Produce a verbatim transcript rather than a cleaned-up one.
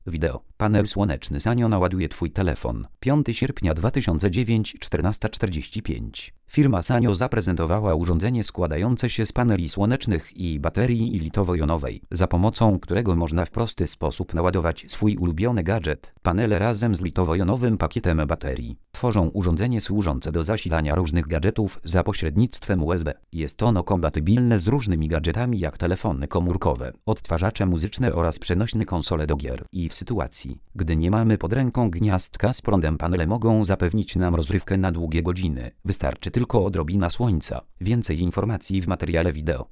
Wideo. Panel słoneczny Sanyo naładuje Twój telefon. piątego sierpnia dwa tysiące dziewiątego, czternasta czterdzieści pięć. Firma Sanyo zaprezentowała urządzenie składające się z paneli słonecznych i baterii litowo-jonowej, za pomocą którego można w prosty sposób naładować swój ulubiony gadżet. Panele razem z litowo-jonowym pakietem baterii tworzą urządzenie służące do zasilania różnych gadżetów za pośrednictwem U S B. Jest ono kompatybilne z różnymi gadżetami jak telefony komórkowe, odtwarzacze muzyczne oraz przenośne konsole do gier. I w sytuacji, gdy nie mamy pod ręką gniazdka z prądem, panele mogą zapewnić nam rozrywkę na długie godziny. Wystarczy tylko odrobina słońca. Więcej informacji w materiale wideo.